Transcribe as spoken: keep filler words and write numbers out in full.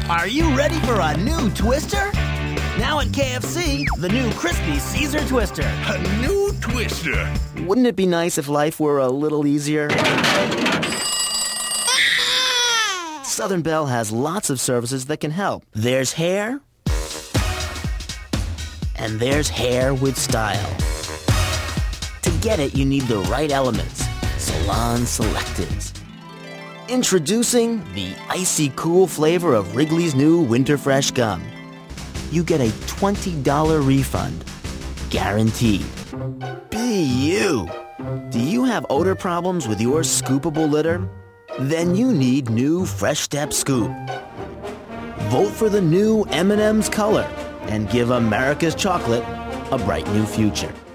Are you ready for a new Twister? Now at K F C, the new Crispy Caesar Twister. A new Twister. Wouldn't it be nice if life were a little easier? Southern Belle has lots of services that can help. There's hair, and there's hair with style. To get it, you need the right elements. Salon Selectives. Introducing the icy cool flavor of Wrigley's new Winter Fresh Gum. You get a twenty dollars refund. Guaranteed. Be you. Do you have odor problems with your scoopable litter? Then you need new Fresh Step Scoop. Vote for the new M and M's color and give America's chocolate a bright new future.